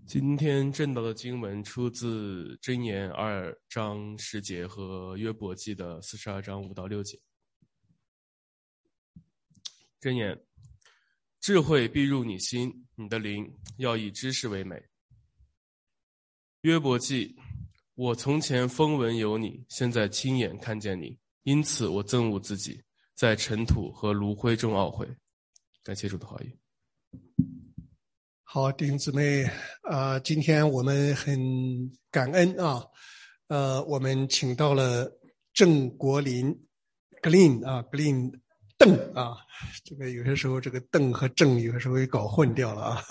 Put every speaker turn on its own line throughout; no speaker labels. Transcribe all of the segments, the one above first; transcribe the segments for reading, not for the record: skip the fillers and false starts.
今天正道的经文出自箴言2章10节和约伯记的42章5到6节。箴言：智慧必入你心，你的灵要以知识为美。约伯记：我从前风闻有你，现在亲眼看见你，因此我憎恶自己，在尘土和炉灰中懊悔。感谢主的话语。
好，弟兄姊妹，今天我们很感恩啊，我们请到了郑国林 Glenn 邓啊，这个有些时候这个邓和郑有些时候也搞混掉了啊。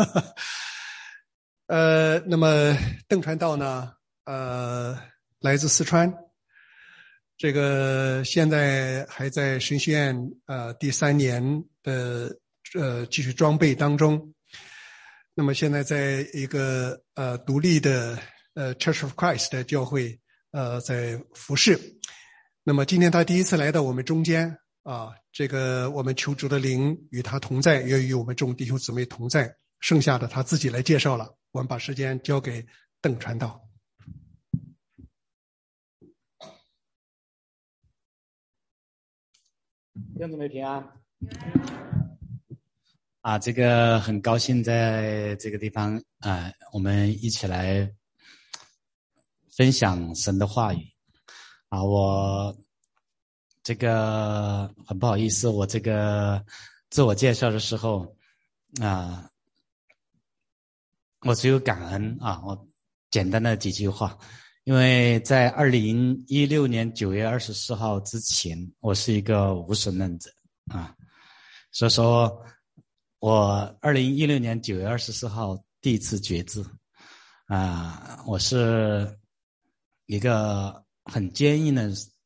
那么邓传道呢，来自四川，这个现在还在神学院第3年的继续装备当中。那么现在在一个独立的Church of Christ 的教会在服侍。那么今天他第一次来到我们中间啊，这个我们求主的灵与他同在，也与我们众弟兄姊妹同在。剩下的他自己来介绍了，我们把时间交给邓传道。
弟兄姊妹平安。这个很高兴在这个地方我们一起来分享神的话语我这个很不好意思，我这个自我介绍的时候我只有感恩我简单的几句话，因为在2016年9月24号之前，我是一个无神论者所以说我2016年9月24号第一次决志我是一个很坚硬的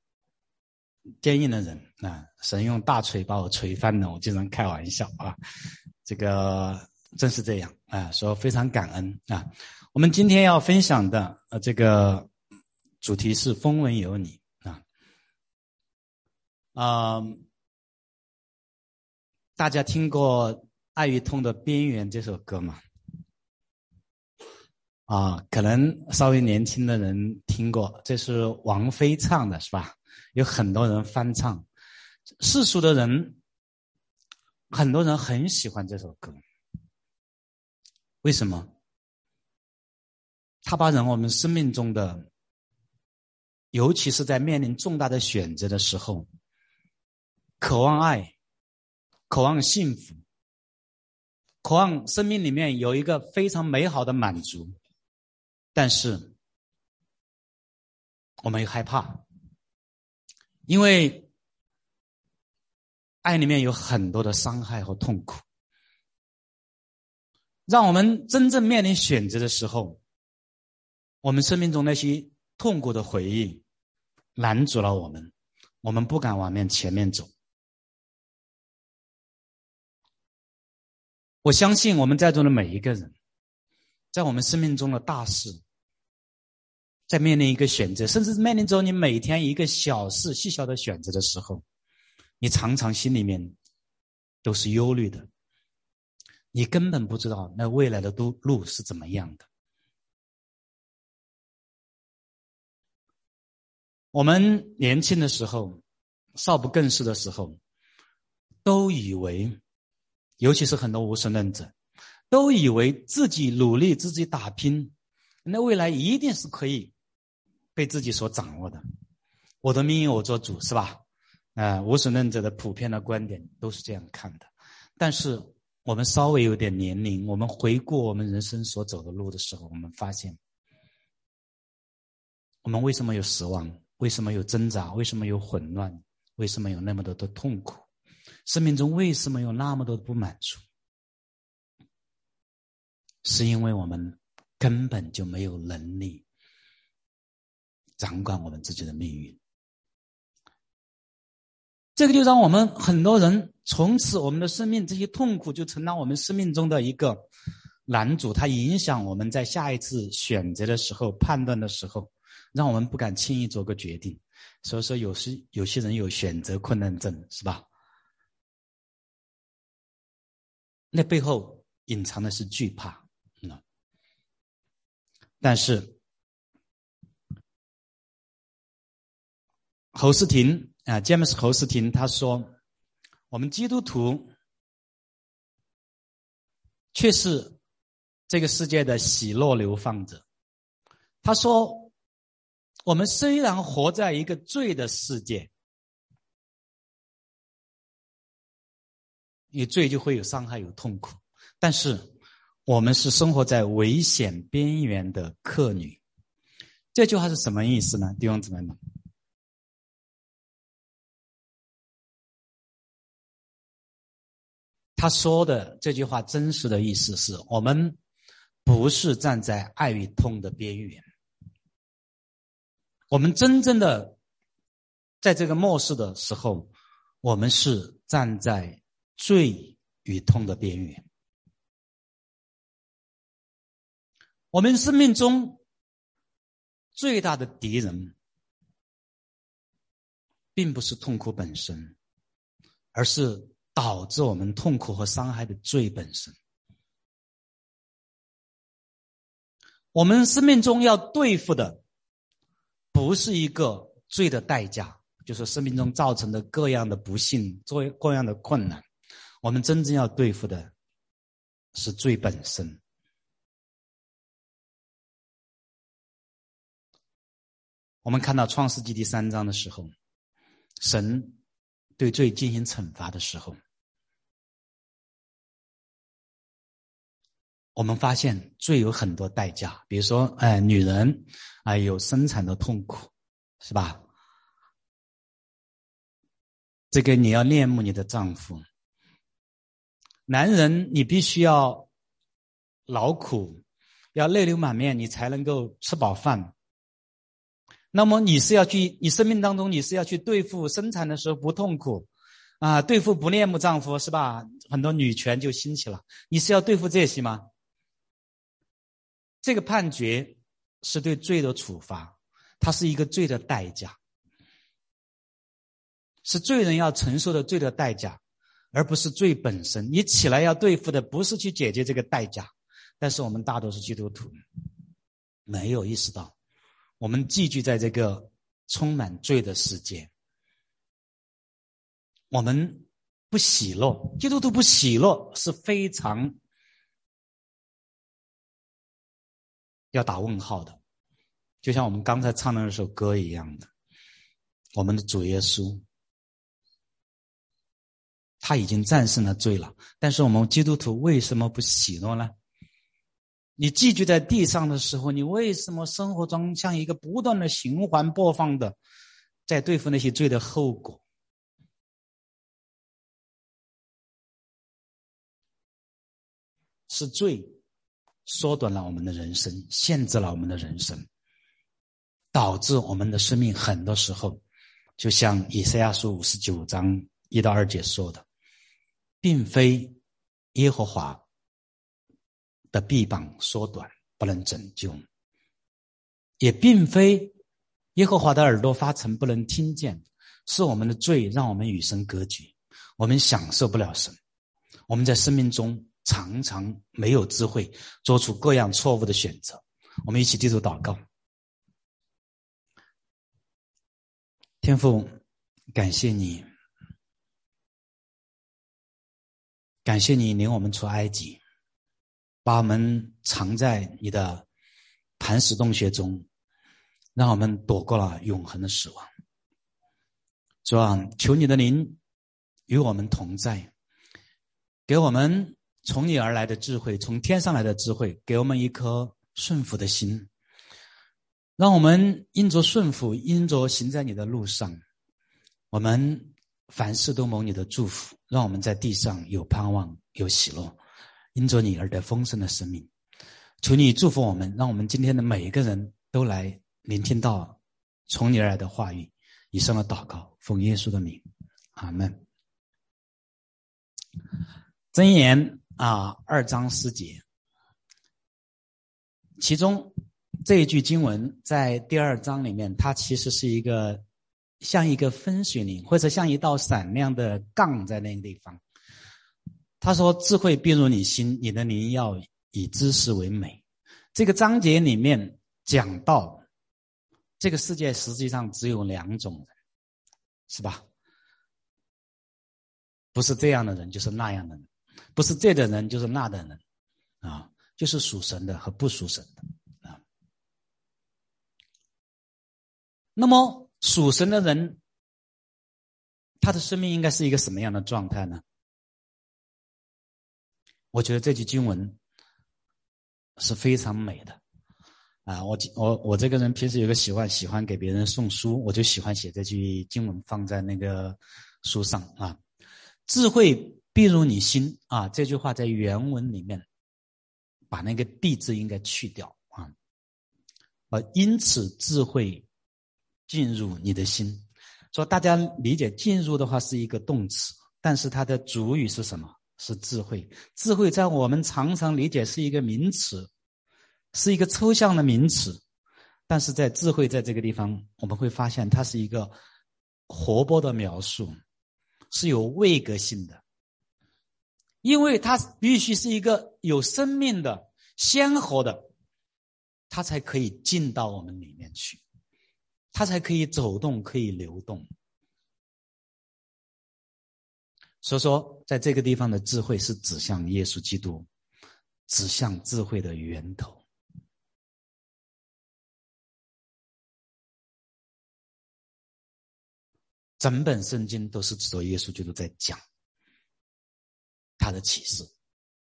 人神用大锤把我锤翻了，我经常开玩笑这个真是这样所以非常感恩我们今天要分享的这个主题是风闻有你大家听过爱与痛的边缘这首歌吗？可能稍微年轻的人听过，这是王菲唱的是吧？有很多人翻唱，世俗的人很多人很喜欢这首歌。为什么？它把我们生命中的，尤其是在面临重大的选择的时候，渴望爱，渴望幸福，渴望生命里面有一个非常美好的满足，但是我们又害怕，因为爱里面有很多的伤害和痛苦，让我们真正面临选择的时候，我们生命中那些痛苦的回忆拦阻了我们，我们不敢往前面走。我相信我们在座的每一个人，在我们生命中的大事，在面临一个选择，甚至面临着你每天一个小事细小的选择的时候，你常常心里面都是忧虑的，你根本不知道那未来的路是怎么样的。我们年轻的时候，少不更事的时候，都以为，尤其是很多无神论者，都以为自己努力自己打拼，那未来一定是可以被自己所掌握的，我的命运我做主，是吧？无神论者的普遍的观点都是这样看的。但是我们稍微有点年龄，我们回顾我们人生所走的路的时候，我们发现我们为什么有失望，为什么有挣扎，为什么有混乱，为什么有那么多的痛苦，生命中为什么有那么多的不满足，是因为我们根本就没有能力掌管我们自己的命运。这个就让我们很多人从此我们的生命这些痛苦就成了我们生命中的一个拦阻，它影响我们在下一次选择的时候，判断的时候，让我们不敢轻易做个决定。所以说有些人有选择困难症，是吧？那背后隐藏的是惧怕但是侯斯廷詹姆斯侯斯廷他说，我们基督徒却是这个世界的喜乐流放者。他说，我们虽然活在一个罪的世界，有罪就会有伤害有痛苦，但是我们是生活在危险边缘的客旅。这句话是什么意思呢？弟兄姊妹们，他说的这句话真实的意思是，我们不是站在爱与痛的边缘，我们真正的在这个末世的时候，我们是站在罪与痛的边缘。我们生命中最大的敌人并不是痛苦本身，而是导致我们痛苦和伤害的罪本身。我们生命中要对付的不是一个罪的代价，就是生命中造成的各样的不幸、各样的困难，我们真正要对付的是罪本身。我们看到创世纪第3章的时候，神对罪进行惩罚的时候，我们发现罪有很多代价，比如说女人有生产的痛苦，是吧？这个你要恋慕你的丈夫。男人你必须要劳苦，要泪流满面，你才能够吃饱饭。那么你生命当中你是要去对付生产的时候不痛苦对付不恋慕丈夫，是吧？很多女权就兴起了，你是要对付这些吗？这个判决是对罪的处罚，它是一个罪的代价，是罪人要承受的罪的代价，而不是罪本身。你起来要对付的不是去解决这个代价，但是我们大多数基督徒没有意识到，我们寄居在这个充满罪的世界，我们不喜乐，基督徒不喜乐是非常要打问号的。就像我们刚才唱的那首歌一样的，我们的主耶稣他已经战胜了罪了，但是我们基督徒为什么不喜乐呢？你寄居在地上的时候，你为什么生活中像一个不断的循环播放的在对付那些罪的后果？是罪缩短了我们的人生，限制了我们的人生，导致我们的生命很多时候就像以赛亚书59章1到2节说的，并非耶和华的臂膀缩短不能拯救，也并非耶和华的耳朵发沉不能听见，是我们的罪让我们与神隔绝，我们享受不了神，我们在生命中常常没有智慧，做出各样错误的选择。我们一起低头祷告。天父，感谢你，感谢你领我们出埃及，把我们藏在你的磐石洞穴中，让我们躲过了永恒的死亡。主啊，求你的灵与我们同在，给我们从你而来的智慧，从天上来的智慧，给我们一颗顺服的心，让我们因着顺服，因着行在你的路上，我们凡事都蒙你的祝福，让我们在地上有盼望，有喜乐，因着你而得丰盛的生命。求你祝福我们，让我们今天的每一个人都来聆听到从你而来的话语。以上的祷告奉耶稣的名，阿们。箴言2章4节，其中这一句经文在第2章里面，它其实是一个像一个分水岭，或者像一道闪亮的杠在那个地方。他说，智慧必入你心，你的灵要以知识为美。 这个章节里面讲到，这个世界实际上只有2种人，是吧？不是这样的人，就是那样的人；不是这的人，就是那的人，啊，就是属神的和不属神的啊。那么属神的人，他的生命应该是一个什么样的状态呢？我觉得这句经文是非常美的啊！我这个人平时有个喜欢给别人送书，我就喜欢写这句经文放在那个书上啊。智慧必入你心啊，这句话在原文里面把那个必字应该去掉啊。因此智慧进入你的心。说大家理解进入的话是一个动词，但是它的主语是什么？是智慧。智慧在我们常常理解是一个名词，是一个抽象的名词，但是在智慧在这个地方我们会发现它是一个活泼的描述，是有位格性的，因为它必须是一个有生命的鲜活的，它才可以进到我们里面去，它才可以走动，可以流动。所以说在这个地方的智慧是指向耶稣基督，指向智慧的源头。整本圣经都是指着耶稣基督在讲他的启示，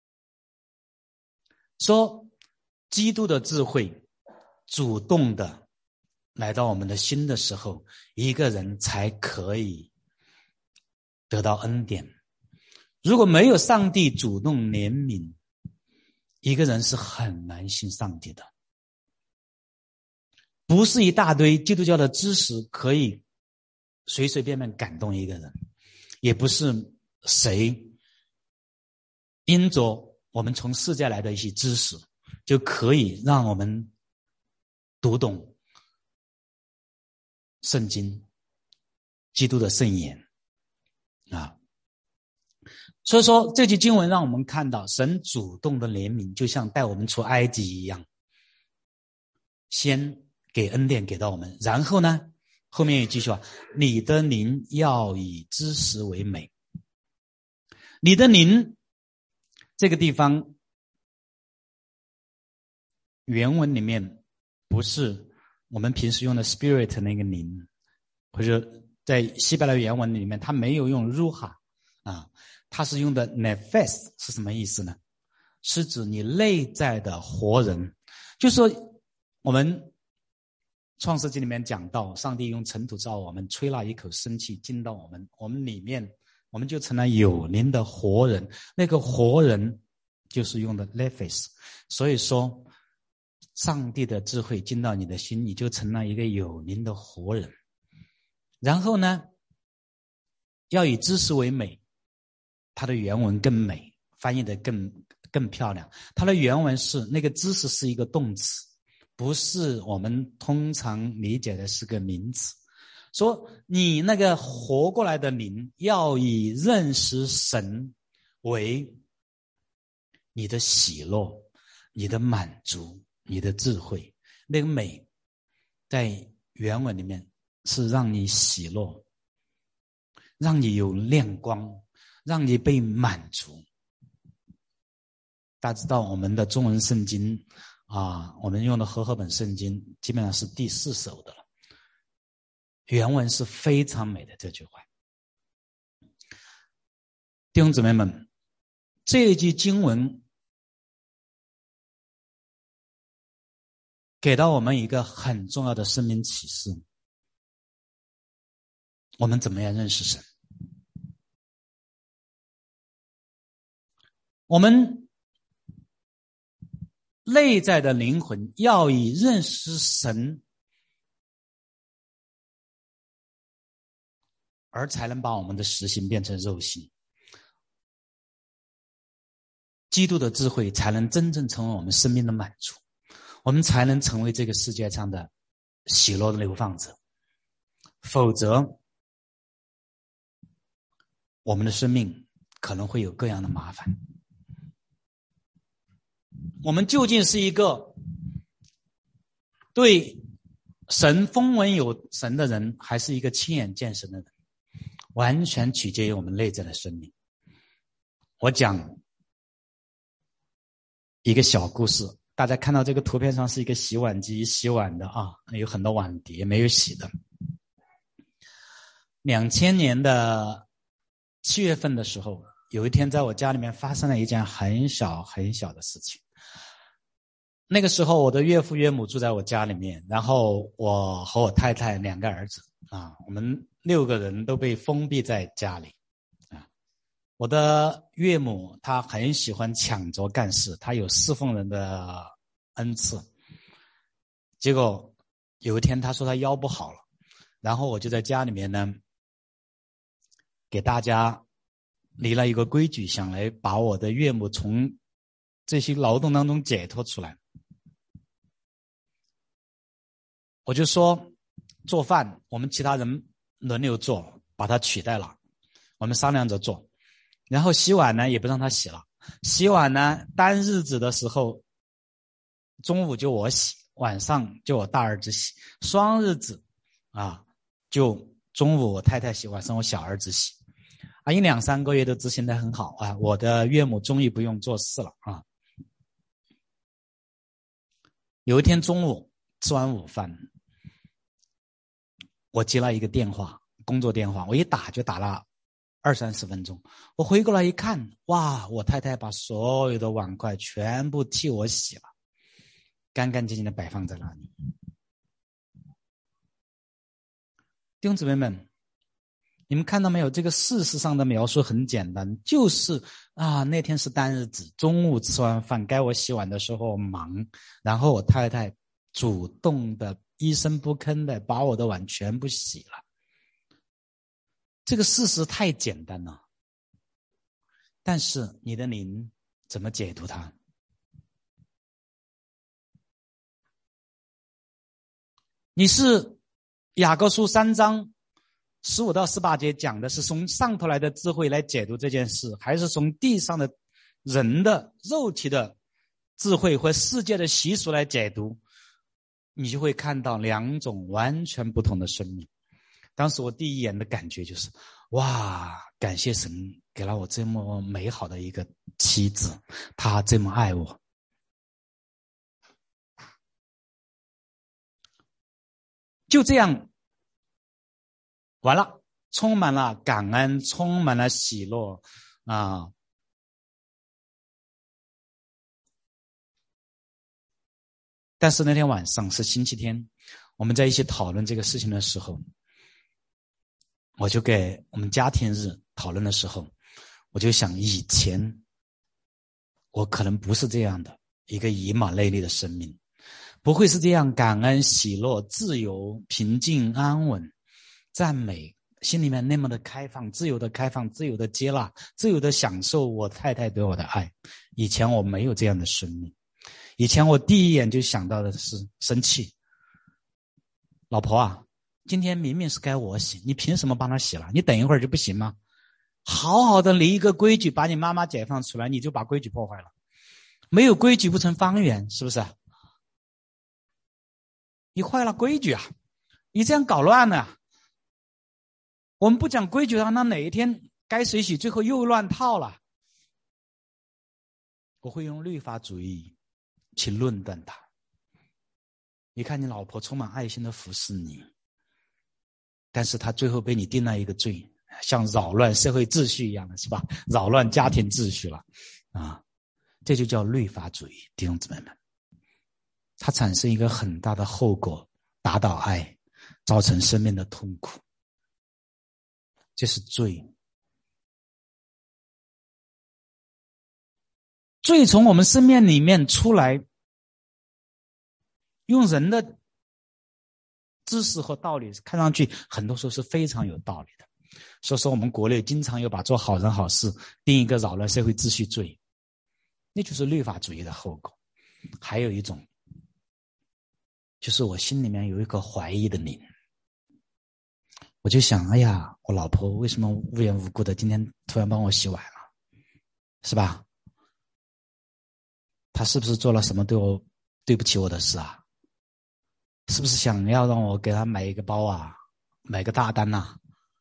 说基督的智慧主动的来到我们的心的时候，一个人才可以得到恩典。如果没有上帝主动怜悯，一个人是很难信上帝的。不是一大堆基督教的知识可以随随便便感动一个人，也不是谁因着我们从世界来的一些知识就可以让我们读懂圣经基督的圣言啊。所以说这句经文让我们看到神主动的怜悯，就像带我们出埃及一样，先给恩典给到我们，然后呢后面一句说，你的灵要以知识为美。你的灵这个地方原文里面不是我们平时用的 spirit 那个灵，或者在希伯来原文里面它没有用 ruha 啊，它是用的 nefes， 是什么意思呢？是指你内在的活人。就是说我们创世纪里面讲到上帝用尘土造我们，吹了一口生气进到我们里面，我们就成了有灵的活人。那个活人就是用的 nefes， 所以说上帝的智慧进到你的心，你就成了一个有灵的活人。然后呢要以知识为美，它的原文更美，翻译的更漂亮。它的原文是那个知识是一个动词，不是我们通常理解的是个名词。说你那个活过来的灵要以认识神为你的喜乐，你的满足，你的智慧。那个美在原文里面是让你喜乐，让你有亮光，让你被满足。大家知道我们的中文圣经啊，我们用的和合本圣经基本上是第4首的了，原文是非常美的这句话。弟兄姊妹们，这一句经文给到我们一个很重要的生命启示，我们怎么样认识神？我们内在的灵魂要以认识神而才能把我们的实心变成肉心，基督的智慧才能真正成为我们生命的满足，我们才能成为这个世界上的喜乐的流放者。否则我们的生命可能会有各样的麻烦。我们究竟是一个对神风闻有神的人，还是一个亲眼见神的人，完全取决于我们内在的生命。我讲一个小故事，大家看到这个图片上是一个洗碗机洗碗的啊，有很多碗碟没有洗的。2000年的7月份的时候，有一天在我家里面发生了一件很小很小的事情。那个时候我的岳父岳母住在我家里面，然后我和我太太2个儿子啊，我们6个人都被封闭在家里啊。我的岳母她很喜欢抢着干事，她有侍奉人的恩赐。结果有一天她说她腰不好了，然后我就在家里面呢给大家立了一个规矩，想来把我的岳母从这些劳动当中解脱出来。我就说做饭我们其他人轮流做，把他取代了，我们商量着做。然后洗碗呢也不让他洗了，洗碗呢单日子的时候中午就我洗，晚上就我大儿子洗，双日子啊就中午我太太洗，晚上我小儿子洗啊。1、2、3个月都执行得很好啊，我的岳母终于不用做事了啊。有一天中午吃完午饭，我接了一个电话，工作电话，我一打就打了20-30分钟。我回过来一看，哇，我太太把所有的碗筷全部替我洗了，干干净净的摆放在那里。弟兄姊妹们，你们看到没有？这个事实上的描述很简单，就是那天是单日子，中午吃完饭该我洗碗的时候忙，然后我太太主动的一声不吭的把我的碗全部洗了。这个事实太简单了，但是你的灵怎么解读它？你是雅各书3章15到18节讲的是从上头来的智慧来解读这件事，还是从地上的人的肉体的智慧或世界的习俗来解读？你就会看到2种完全不同的生命。当时我第一眼的感觉就是，哇，感谢神给了我这么美好的一个妻子，她这么爱我。就这样完了，充满了感恩，充满了喜乐啊！但是那天晚上是星期天，我们在一起讨论这个事情的时候，我就给我们家庭日讨论的时候，我就想，以前我可能不是这样的一个以马内利的生命，不会是这样感恩、喜乐、自由、平静、安稳、赞美，心里面那么的开放，自由的开放，自由的接纳，自由的享受我太太对我的爱。以前我没有这样的生命，以前我第一眼就想到的是生气。老婆啊，今天明明是该我洗，你凭什么帮他洗了？你等一会儿就不行吗？好好的立一个规矩，把你妈妈解放出来，你就把规矩破坏了。没有规矩不成方圆，是不是？你坏了规矩啊，你这样搞乱了。我们不讲规矩的话，那哪一天该谁洗，最后又乱套了。我会用律法主义去论断他。你看你老婆充满爱心的服侍你，但是她最后被你定了一个罪，像扰乱社会秩序一样的，是吧？扰乱家庭秩序了啊！这就叫律法主义，弟兄姊妹们，它产生一个很大的后果，打倒爱，造成生命的痛苦，这是罪。罪从我们生命里面出来，用人的知识和道理看上去很多时候是非常有道理的。所以说我们国内经常有把做好人好事定一个扰乱社会秩序罪，那就是律法主义的后果。还有一种就是我心里面有一个怀疑的灵，我就想，哎呀，我老婆为什么无缘无故的今天突然帮我洗碗了，是吧？她是不是做了什么对不起我的事啊？ 是不是想要让我给他买一个包啊，买个大单啊？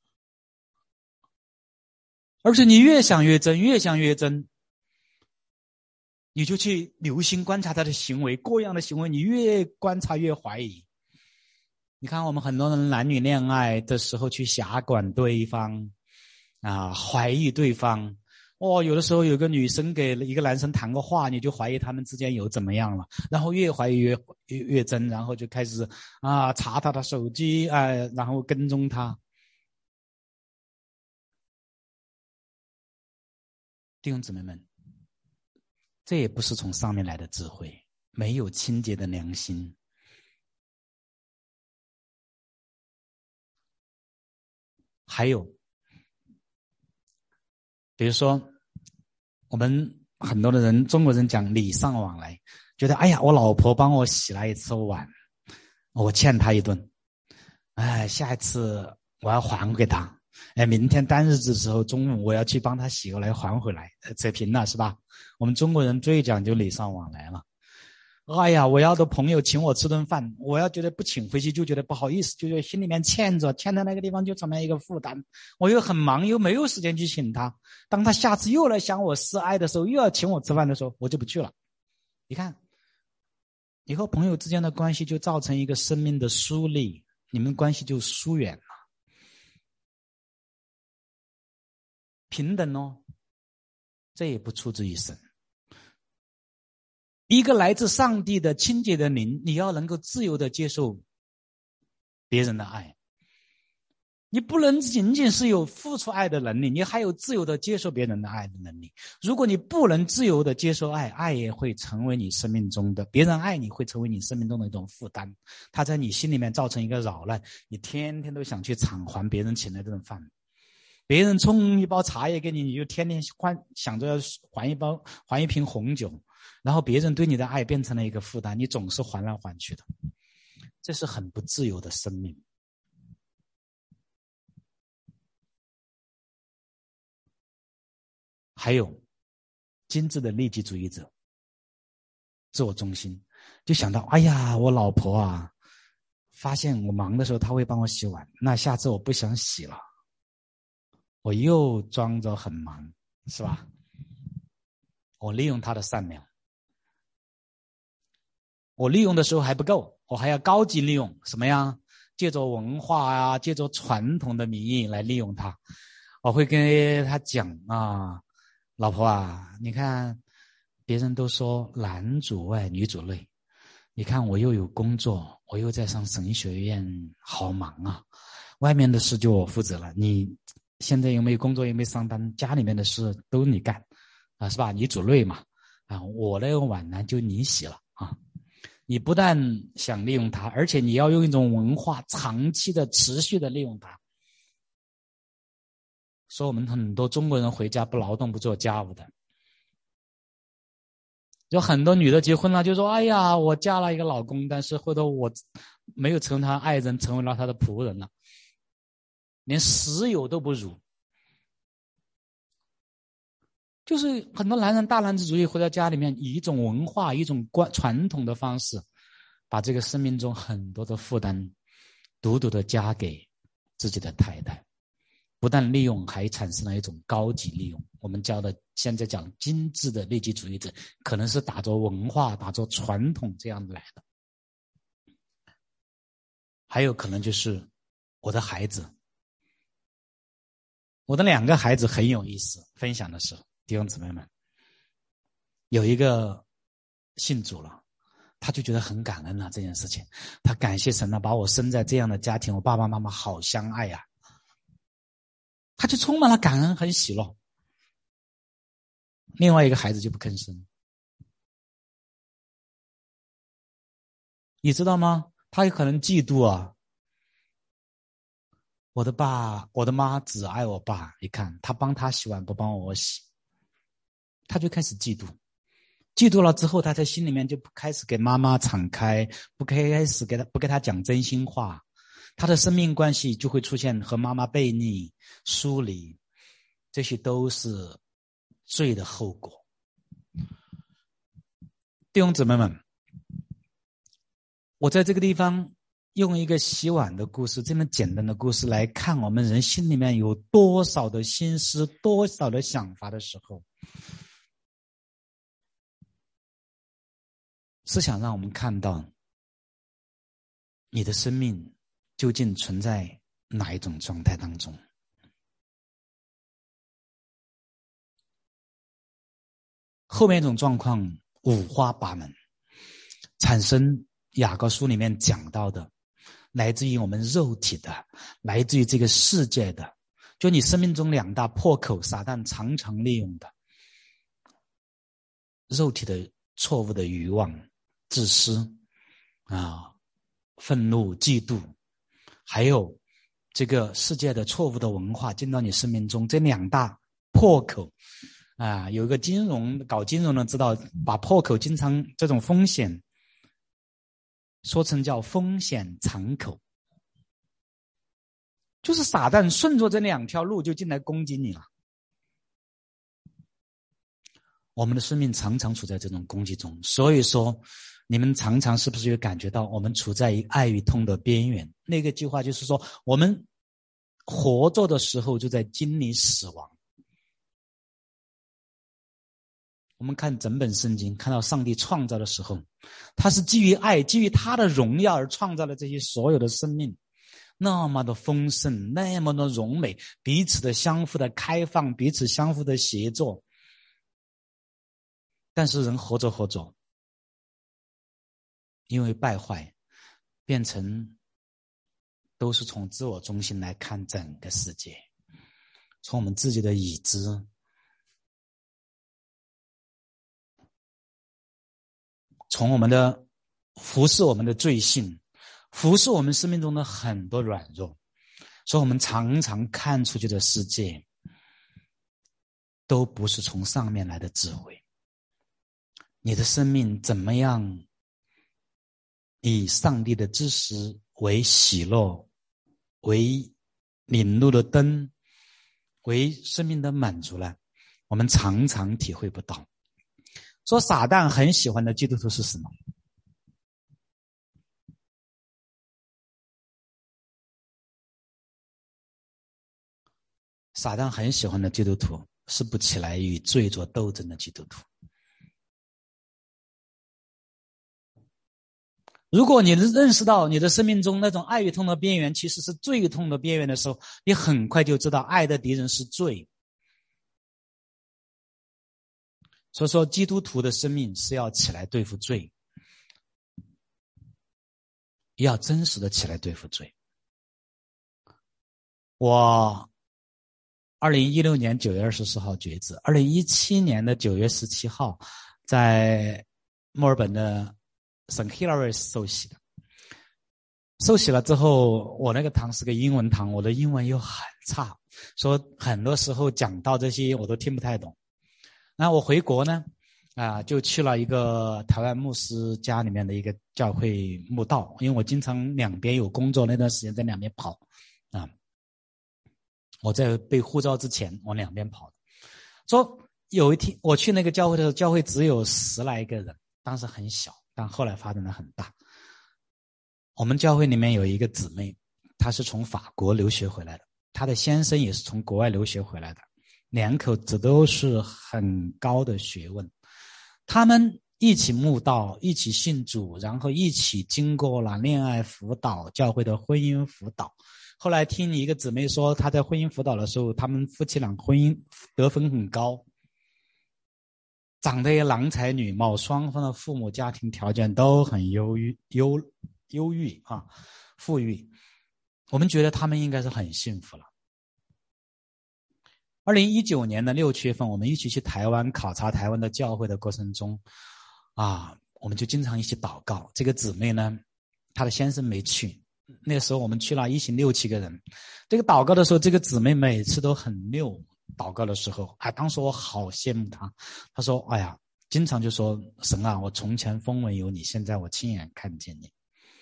而且你越想越真，越想越真，你就去留心观察他的行为，各样的行为，你越观察越怀疑。你看我们很多人男女恋爱的时候去狭管对方啊，怀疑对方。有的时候有个女生给一个男生谈个话，你就怀疑他们之间有怎么样了，然后越怀疑越真，然后就开始查他的手机，然后跟踪他。弟兄姊妹们，这也不是从上面来的智慧，没有清洁的良心。还有比如说我们很多的人，中国人讲礼尚往来，觉得哎呀，我老婆帮我洗了一次碗，我欠她一顿，下一次我要还给她，明天单日子的时候中午我要去帮她洗过来还回来，扯平了是吧？我们中国人最讲究礼尚往来了。哎呀，我要的朋友请我吃顿饭，我要觉得不请回去就觉得不好意思，就觉得心里面欠的那个地方就成了一个负担。我又很忙，又没有时间去请他。当他下次又来向我示爱的时候，又要请我吃饭的时候，我就不去了。你看，以后朋友之间的关系就造成一个生命的疏离，你们关系就疏远了。平等哦，这也不出自于神。一个来自上帝的清洁的灵，你要能够自由的接受别人的爱。你不能仅仅是有付出爱的能力，你还有自由的接受别人的爱的能力。如果你不能自由的接受爱，爱也会成为你生命中的，别人爱你会成为你生命中的一种负担，它在你心里面造成一个扰乱，你天天都想去偿还别人请的这顿饭。别人冲一包茶叶给你，你就天天想着还一瓶红酒，然后别人对你的爱变成了一个负担，你总是还来还去的，这是很不自由的生命。还有精致的利己主义者，自我中心，就想到哎呀，我老婆啊，发现我忙的时候她会帮我洗碗，那下次我不想洗了，我又装着很忙，是吧？我利用她的善良，我利用的时候还不够，我还要高级利用，什么呀？借着文化啊，借着传统的名义来利用她。我会跟她讲啊，老婆啊，你看别人都说男主外女主内，你看我又有工作，我又在上神学院，好忙啊，外面的事就我负责了，你现在有没有工作，有没有上班，家里面的事都你干啊，是吧？你主内嘛，我那个碗呢就你洗了啊。你不但想利用它，而且你要用一种文化长期的持续的利用它。说我们很多中国人回家不劳动不做家务的，有很多女的结婚了就说哎呀，我嫁了一个老公，但是后头我没有成他爱人，成为了他的仆人了，连室友都不如。就是很多男人大男子主义回到家里面，以一种文化一种传统的方式，把这个生命中很多的负担独独的加给自己的太太，不但利用，还产生了一种高级利用。我们教的现在讲精致的利己主义者，可能是打着文化打着传统这样来的。还有可能就是我的孩子，我的2个孩子很有意思，分享的时候弟兄姊妹们，有一个信主了，他就觉得很感恩了这件事情，他感谢神了，把我生在这样的家庭，我爸爸妈妈好相爱呀，他就充满了感恩，很喜乐。另外一个孩子就不吭声，你知道吗？他有可能嫉妒啊，我的妈只爱我爸，你看他帮他洗碗不帮我洗，他就开始嫉妒。嫉妒了之后，他在心里面就不开始给妈妈敞开，不给他讲真心话，他的生命关系就会出现和妈妈背逆、疏离，这些都是罪的后果。弟兄姊妹们， 我在这个地方用一个洗碗的故事，这么简单的故事来看我们人心里面有多少的心思，多少的想法的时候，是想让我们看到你的生命究竟存在哪一种状态当中。后面一种状况五花八门，产生雅各书里面讲到的，来自于我们肉体的，来自于这个世界的，就你生命中两大破口，撒旦常常利用的肉体的错误的欲望、自私愤怒、嫉妒，还有这个世界的错误的文化进到你生命中，这两大破口有一个搞金融的知道，把破口经常这种风险说成叫风险敞口，就是撒旦顺着这两条路就进来攻击你了。我们的生命常常处在这种攻击中，所以说你们常常是不是有感觉到我们处在爱与痛的边缘？那个句话就是说，我们活着的时候就在经历死亡。我们看整本圣经，看到上帝创造的时候，他是基于爱，基于他的荣耀而创造了这些所有的生命，那么的丰盛，那么的荣美，彼此的相互的开放，彼此相互的协作。但是人活着活着，因为败坏，变成都是从自我中心来看整个世界，从我们自己的已知，从我们的服侍我们的罪性，服侍我们生命中的很多软弱，所以我们常常看出去的世界都不是从上面来的智慧。你的生命怎么样以上帝的知识为喜乐，为领路的灯，为生命的满足了，我们常常体会不到。说撒旦很喜欢的基督徒是什么？撒旦很喜欢的基督徒是不起来与罪做斗争的基督徒。如果你认识到你的生命中那种爱与痛的边缘其实是最痛的边缘的时候，你很快就知道爱的敌人是罪。所以说基督徒的生命是要起来对付罪，要真实的起来对付罪。我2016年9月24号决志，2017年的9月17号在墨尔本的圣 Hilary 受洗的。受洗了之后，我那个堂是个英文堂，我的英文又很差，说很多时候讲到这些我都听不太懂。那我回国呢，就去了一个台湾牧师家里面的一个教会慕道，因为我经常两边有工作，那段时间在两边跑我在被呼召之前我两边跑。说有一天我去那个教会的时候，教会只有10来个人，当时很小，但后来发展得很大。我们教会里面有一个姊妹，她是从法国留学回来的，她的先生也是从国外留学回来的，两口子都是很高的学问。他们一起慕道，一起信主，然后一起经过了恋爱辅导，教会的婚姻辅导。后来听一个姊妹说，她在婚姻辅导的时候，他们夫妻俩婚姻得分很高，长得也郎才女貌，双方的父母家庭条件都很优裕富裕。我们觉得他们应该是很幸福了。2019年的6月份，我们一起去台湾考察台湾的教会的过程中我们就经常一起祷告。这个姊妹呢，她的先生没去，那个时候我们去了一行6、7个人。这个祷告的时候，这个姊妹每次都很溜，祷告的时候当时我好羡慕她。她说经常就说，神啊，我从前风闻有你，现在我亲眼看见你。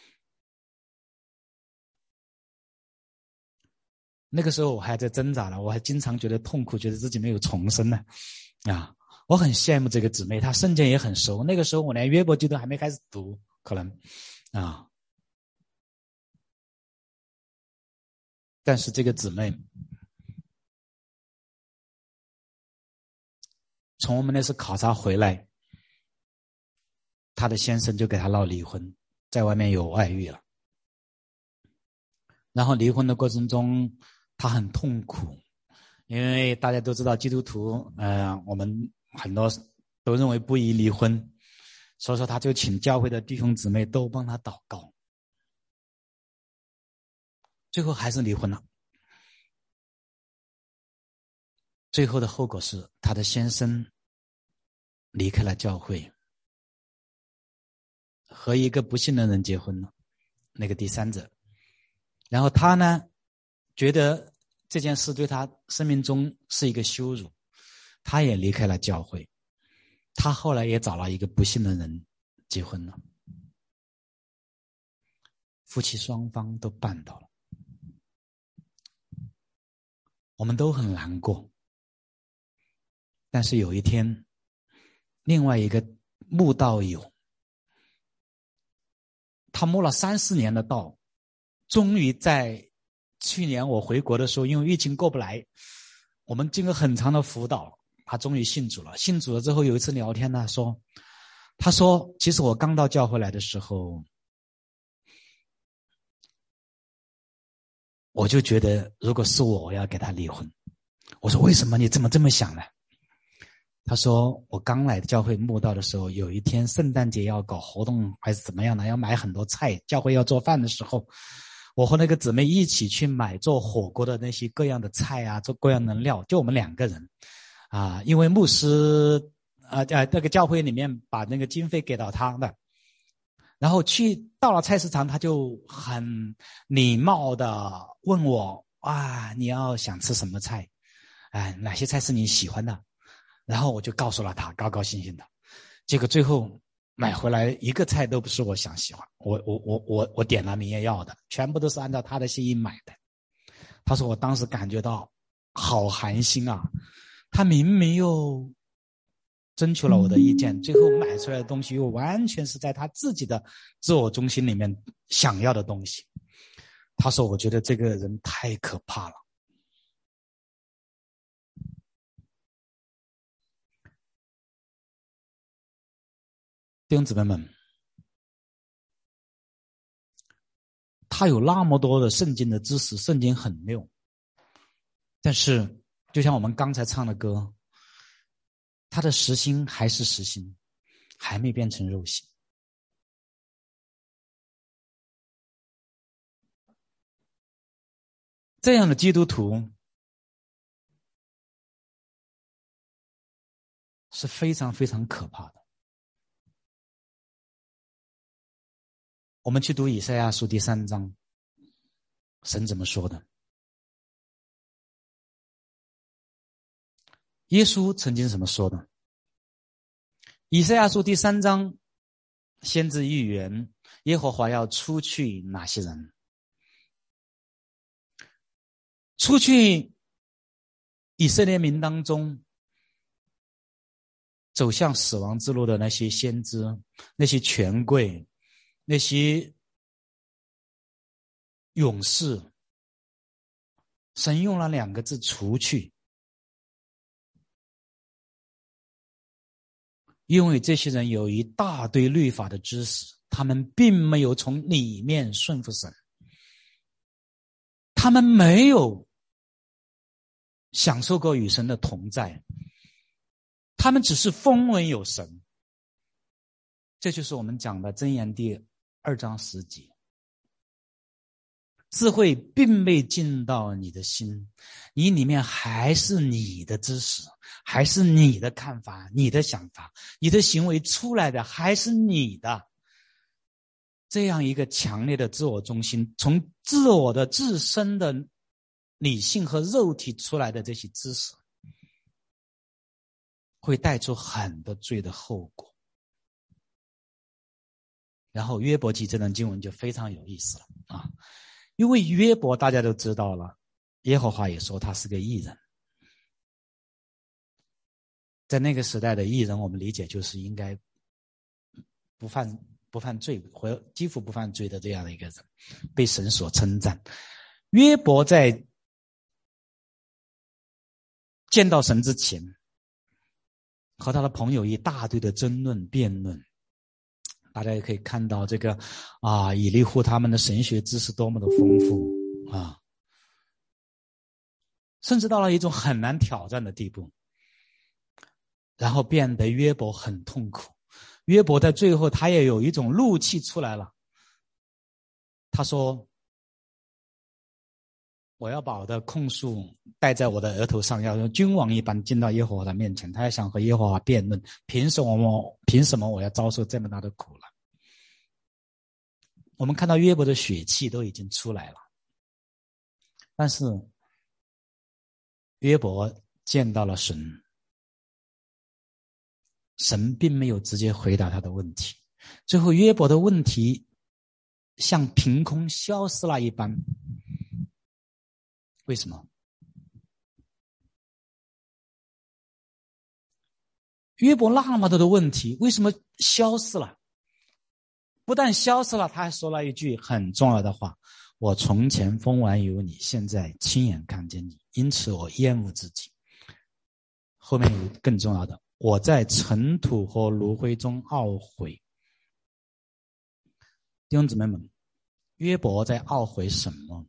那个时候我还在挣扎了，我还经常觉得痛苦，觉得自己没有重生呢我很羡慕这个姊妹，她圣经也很熟。那个时候我连约伯记都还没开始读可能啊。但是这个姊妹从我们那次考察回来，她的先生就给她闹离婚，在外面有外遇了。然后离婚的过程中，她很痛苦，因为大家都知道基督徒，我们很多都认为不宜离婚，所以说她就请教会的弟兄姊妹都帮她祷告，最后还是离婚了。最后的后果是她的先生离开了教会，和一个不信的人结婚了，那个第三者。然后她呢，觉得这件事对她生命中是一个羞辱，她也离开了教会。她后来也找了一个不信的人结婚了，夫妻双方都办到了，我们都很难过。但是有一天，另外一个慕道友，他慕了3-4年的道，终于在去年我回国的时候，因为疫情过不来，我们经过很长的辅导，他终于信主了。信主了之后，有一次聊天呢，他说其实我刚到教会来的时候，我就觉得如果是我要给他离婚。我说为什么你这么想呢？他说我刚来教会慕道的时候，有一天圣诞节要搞活动还是怎么样的，要买很多菜，教会要做饭的时候，我和那个姊妹一起去买做火锅的那些各样的菜啊，做各样的料，就我们2个人啊，因为牧师那个教会里面把那个经费给到他的，然后到了菜市场，他就很礼貌的问我你要想吃什么菜，哪些菜是你喜欢的，然后我就告诉了他，高高兴兴的。结果最后买回来一个菜都不是我喜欢，我点了明也要的，全部都是按照他的心意买的。他说我当时感觉到好寒心啊，他明明又征求了我的意见，最后买出来的东西又完全是在他自己的自我中心里面想要的东西。他说我觉得这个人太可怕了。弟兄姊妹们，他有那么多的圣经的知识，圣经很溜，但是就像我们刚才唱的歌，他的实心还是实心，还没变成肉心。这样的基督徒是非常非常可怕的。我们去读以赛亚书第3章，神怎么说的？耶稣曾经怎么说的？以赛亚书第3章，先知预言耶和华要出去哪些人？出去以色列民当中走向死亡之路的那些先知，那些权贵，那些勇士，神用了2个字除去，因为这些人有一大堆律法的知识，他们并没有从里面顺服神，他们没有享受过与神的同在，他们只是风闻有神。这就是我们讲的箴言第2章10节，智慧并未进到你的心，你里面还是你的知识，还是你的看法，你的想法，你的行为出来的还是你的这样一个强烈的自我中心，从自我的自身的理性和肉体出来的这些知识，会带出很多罪的后果。然后约伯记这段经文就非常有意思了啊，因为约伯大家都知道了，耶和华也说他是个义人。在那个时代的义人，我们理解就是应该不不犯罪和几乎不犯罪的这样的一个人，被神所称赞。约伯在见到神之前，和他的朋友一大堆的争论辩论，大家也可以看到这个以利户他们的神学知识多么的丰富啊，甚至到了一种很难挑战的地步，然后变得约伯很痛苦。约伯在最后他也有一种怒气出来了，他说我要把我的控诉戴在我的额头上，要用君王一般进到耶和华的面前。他也想和耶和华辩论，凭什么我要遭受这么大的苦了？我们看到约伯的血气都已经出来了，但是约伯见到了神，神并没有直接回答他的问题，最后约伯的问题像凭空消失了一般。为什么？约伯那么多的问题，为什么消失了？不但消失了，他还说了一句很重要的话：我从前风闻有你，现在亲眼看见你，因此我厌恶自己。后面有更重要的，我在尘土和炉灰中懊悔。弟兄姊妹们，约伯在懊悔什么？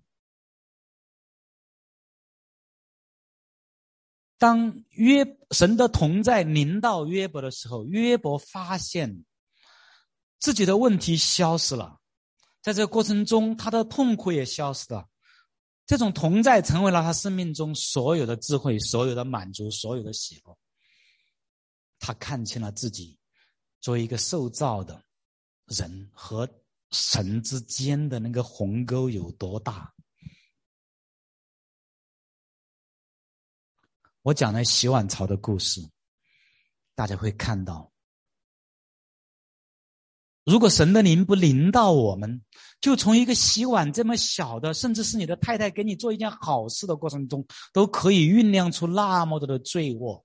当神的同在临到约伯的时候，约伯发现自己的问题消失了，在这个过程中他的痛苦也消失了，这种同在成为了他生命中所有的智慧，所有的满足，所有的喜乐。他看清了自己作为一个受造的人和神之间的那个鸿沟有多大。我讲了洗碗槽的故事，大家会看到，如果神的灵不临到我们，就从一个洗碗这么小的，甚至是你的太太给你做一件好事的过程中，都可以酝酿出那么多的罪恶。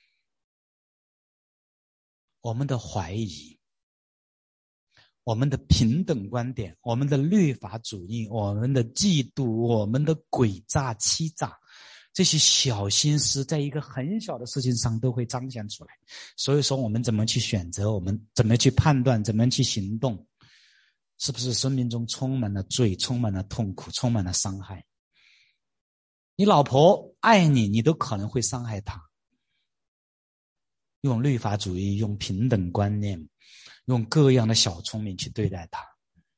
我们的怀疑，我们的平等观点，我们的律法主义，我们的嫉妒，我们的诡诈欺诈，这些小心思在一个很小的事情上都会彰显出来。所以说我们怎么去选择，我们怎么去判断，怎么去行动，是不是生命中充满了罪，充满了痛苦，充满了伤害。你老婆爱你，你都可能会伤害她，用律法主义，用平等观念，用各样的小聪明去对待她。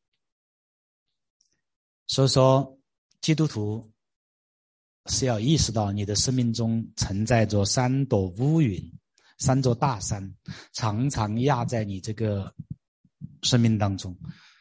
所以说基督徒是要意识到你的生命中存在着三朵乌云，三座大山，常常压在你这个生命当中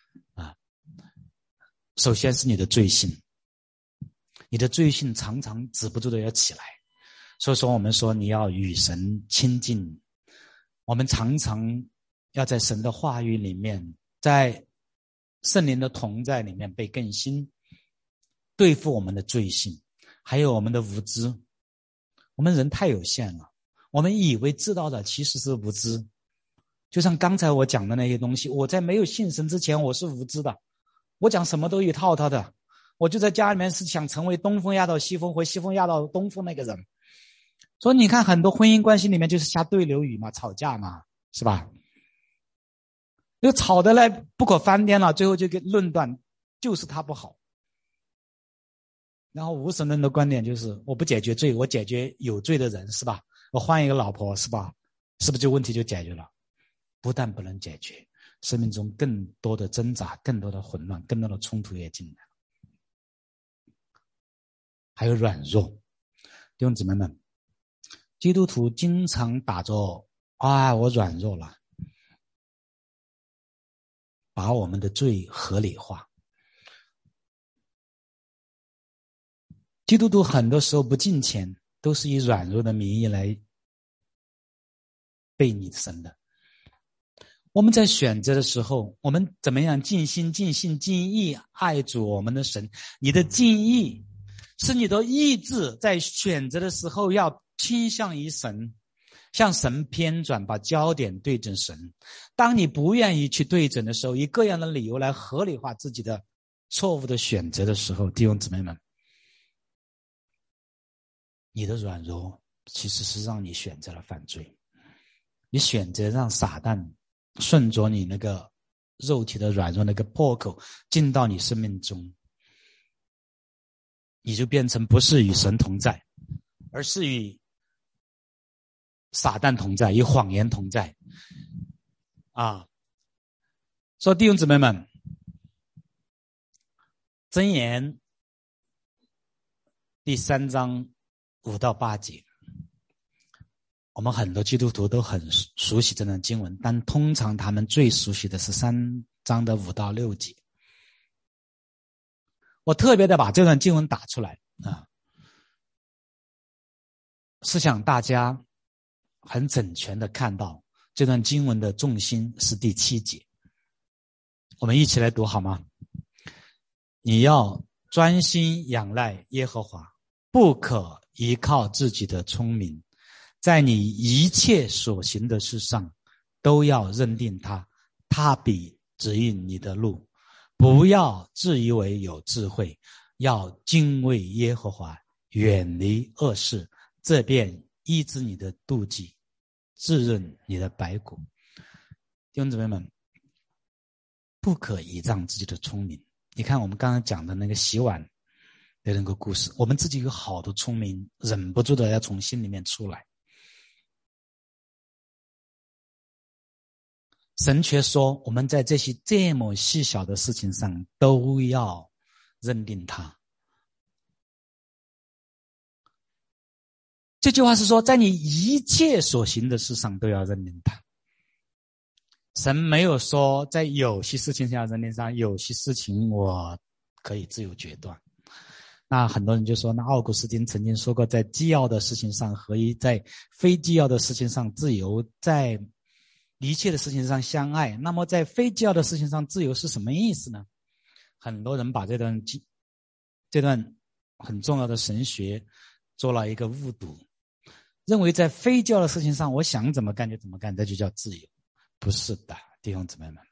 首先是你的罪性，你的罪性常常止不住的要起来。所以说我们说你要与神亲近，我们常常要在神的话语里面，在圣灵的同在里面被更新，对付我们的罪性，还有我们的无知。我们人太有限了，我们以为知道的其实是无知。就像刚才我讲的那些东西，我在没有信神之前我是无知的，我讲什么都一套套的，我就在家里面是想成为东风压倒西风或西风压倒东风那个人。所以你看很多婚姻关系里面就是下对流语嘛，吵架嘛，是吧？就吵得来不可翻颠了，最后就给论断就是他不好。然后无神论的观点就是我不解决罪，我解决有罪的人，是吧？我换一个老婆，是吧？是不是就问题就解决了？不但不能解决，生命中更多的挣扎，更多的混乱，更多的冲突也进来了。还有软弱。弟兄姊妹们，基督徒经常打着我软弱了，把我们的罪合理化。基督徒很多时候不敬虔，都是以软弱的名义来背你神的。我们在选择的时候，我们怎么样尽心尽性尽意爱主我们的神？你的尽意是你的意志在选择的时候要倾向于神， 向神偏转，把焦点对准神。当你不愿意去对准的时候，以各样的理由来合理化自己的错误的选择的时候，弟兄姊妹们，你的软弱其实是让你选择了犯罪，你选择让撒旦顺着你那个肉体的软弱那个破口进到你生命中，你就变成不是与神同在，而是与撒旦同在，与谎言同在啊！所以弟兄姊妹们，箴言第3章5到8节，我们很多基督徒都很熟悉这段经文，但通常他们最熟悉的是3章的5到6节。我特别的把这段经文打出来啊，是想大家很整全的看到这段经文的重心是第7节。我们一起来读好吗？你要专心仰赖耶和华，不可依靠自己的聪明，在你一切所行的事上都要认定他，他必指引你的路。不要自以为有智慧，要敬畏耶和华，远离恶事，这便医治你的妒忌，滋润你的白骨。弟兄姊妹们，不可倚仗自己的聪明。你看我们刚刚讲的那个洗碗的那个故事，我们自己有好多聪明，忍不住的要从心里面出来。神却说，我们在这些这么细小的事情上都要认定他。这句话是说，在你一切所行的事上都要认定他。神没有说在有些事情上要认定他，有些事情我可以自由决断。那很多人就说，那奥古斯丁曾经说过，在既要的事情上合一，在非既要的事情上自由，在一切的事情上相爱。那么在非既要的事情上自由是什么意思呢？很多人把这段很重要的神学做了一个误读，认为在非既要的事情上我想怎么干就怎么干，这就叫自由。不是的，弟兄姊妹们，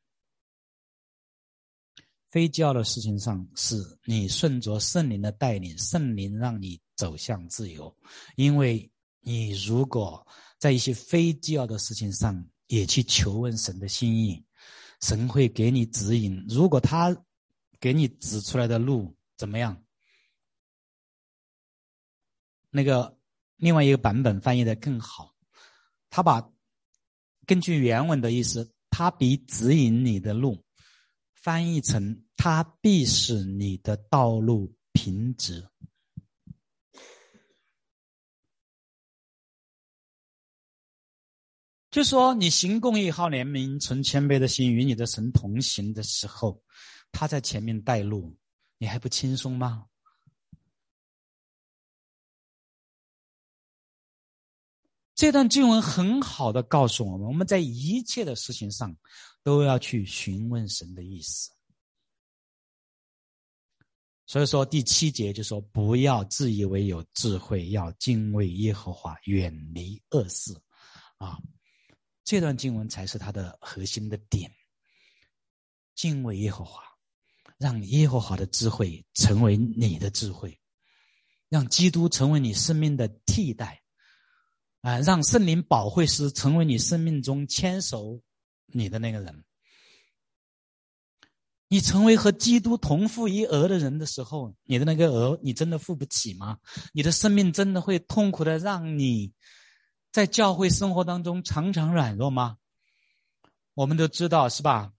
非既要的事情上是你顺着圣灵的带领，圣灵让你走向自由。因为你如果在一些非既要的事情上也去求问神的心意，神会给你指引。如果他给你指出来的路怎么样，那个另外一个版本翻译的更好，他把根据原文的意思，他必指引你的路翻译成他必使你的道路平直。就说你行公义、好怜悯、存谦卑的心，与你的神同行的时候，他在前面带路，你还不轻松吗？这段经文很好的告诉我们，我们在一切的事情上都要去询问神的意思。所以说第7节就说，不要自以为有智慧，要敬畏耶和华，远离恶事啊。这段经文才是它的核心的点。敬畏耶和华，让耶和华的智慧成为你的智慧，让基督成为你生命的替代让圣灵保惠师成为你生命中牵手你的那个人。你成为和基督同父一儿的人的时候，你的那个儿你真的付不起吗？你的生命真的会痛苦的让你在教会生活当中常常软弱吗？我们都知道是吧？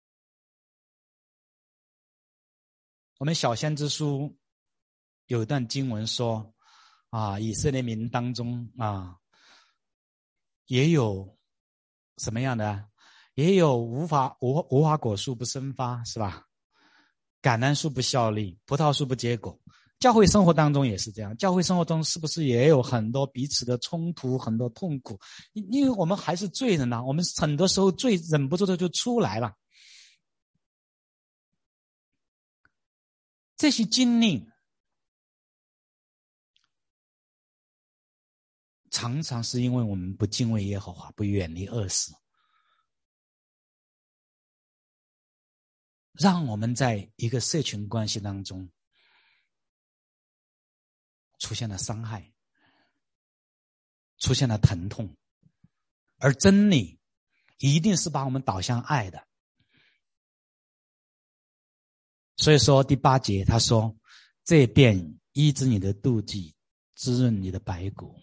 我们小先知书有一段经文说以色列民当中也有什么样的？也有无花果树不生发，是吧？橄榄树不效力，葡萄树不结果。教会生活当中也是这样，教会生活中是不是也有很多彼此的冲突，很多痛苦？因为我们还是罪人我们很多时候罪忍不住的就出来了。这些经历常常是因为我们不敬畏耶和华，不远离恶事，让我们在一个社群关系当中出现了伤害，出现了疼痛。而真理一定是把我们导向爱的。所以说第8节他说，这便医治你的妒忌，滋润你的白骨。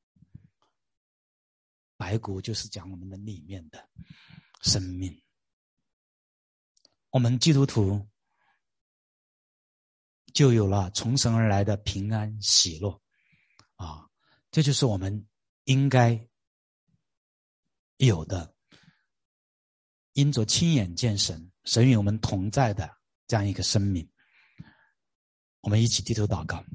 白骨就是讲我们的里面的生命。我们基督徒就有了从神而来的平安喜乐啊，这就是我们应该有的，因着亲眼见神，神与我们同在的这样一个生命。我们一起低头祷告。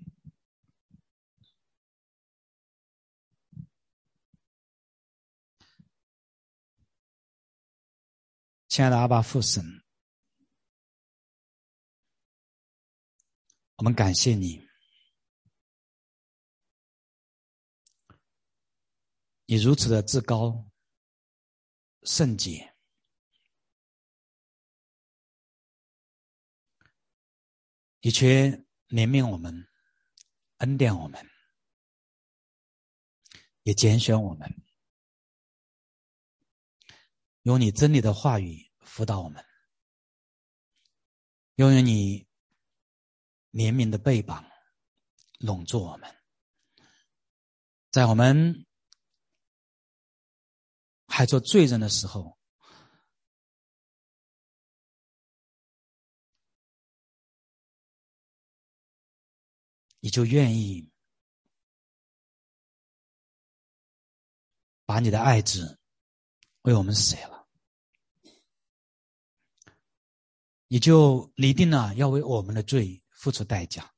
亲爱的阿爸父神，我们感谢你，你如此的至高圣洁，你却怜悯我们，恩典我们，也拣选我们，用你真理的话语辅导我们，用你怜悯的臂膀笼住我们，在我们还做罪人的时候，你就愿意把你的爱子为我们死了，你就拟定了要为我们的罪付出代价。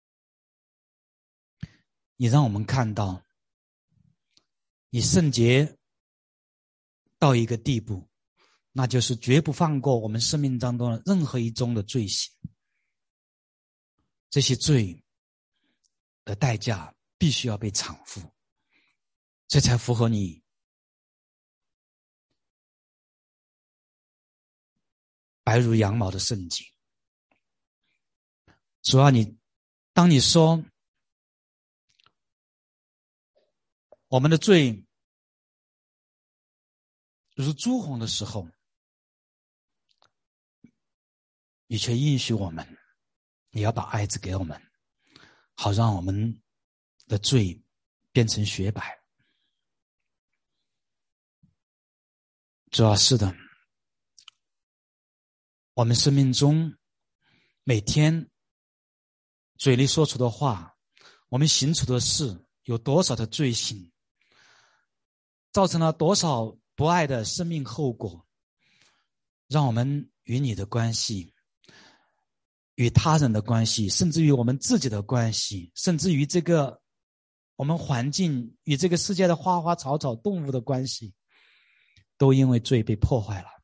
你让我们看到你圣洁到一个地步，那就是绝不放过我们生命当中的任何一宗的罪行，这些罪的代价必须要被偿付，这才符合你白如羊毛的圣洁。主啊，当你说我们的罪如朱红的时候，你却应许我们，你要把爱子给我们，好让我们的罪变成雪白。主啊，是的，我们生命中每天嘴里说出的话，我们行出的事，有多少的罪行，造成了多少不爱的生命后果，让我们与你的关系，与他人的关系，甚至于我们自己的关系，甚至于这个我们环境与这个世界的花花草草动物的关系，都因为罪被破坏了。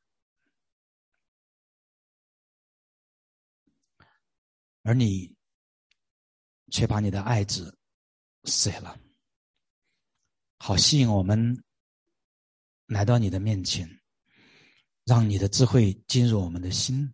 而你却把你的爱子死了，好吸引我们来到你的面前，让你的智慧进入我们的心，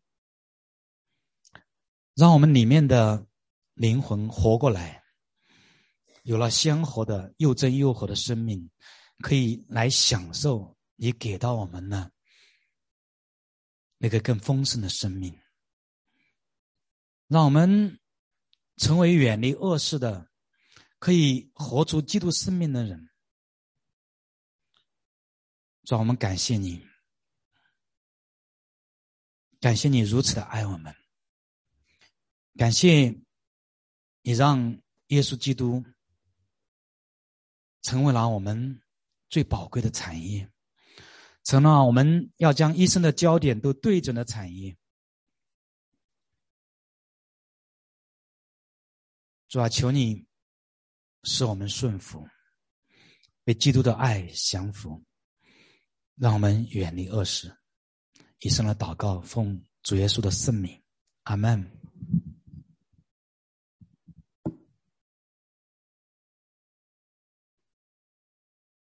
让我们里面的灵魂活过来，有了鲜活的又真又活的生命，可以来享受你给到我们的那个更丰盛的生命，让我们成为远离恶事的，可以活出基督生命的人。主啊，我们感谢你，感谢你如此的爱我们，感谢你让耶稣基督成为了我们最宝贵的产业，成了我们要将一生的焦点都对准的产业。主啊，求你使我们顺服，被基督的爱降服，让我们远离恶事。以上的祷告奉主耶稣的圣名，阿们。